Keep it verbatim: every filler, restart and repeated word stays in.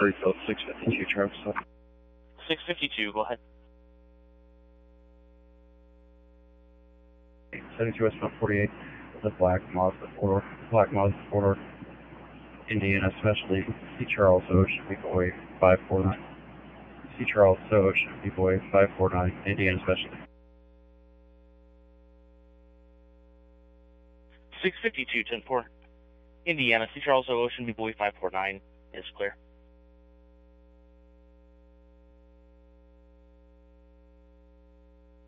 Curryfield, six fifty-two, Travis. six fifty-two, go ahead. seventy-two westbound forty-eight, the Black Mazda four, Black Mazda four, Indiana Specialty, C. Charles Ocean, B Boy five four nine. C. Charles Ocean, B Boy five four nine, Indiana Specialty. six fifty-two, ten four. Indiana, C. Charles Ocean, B Boy five four nine is clear.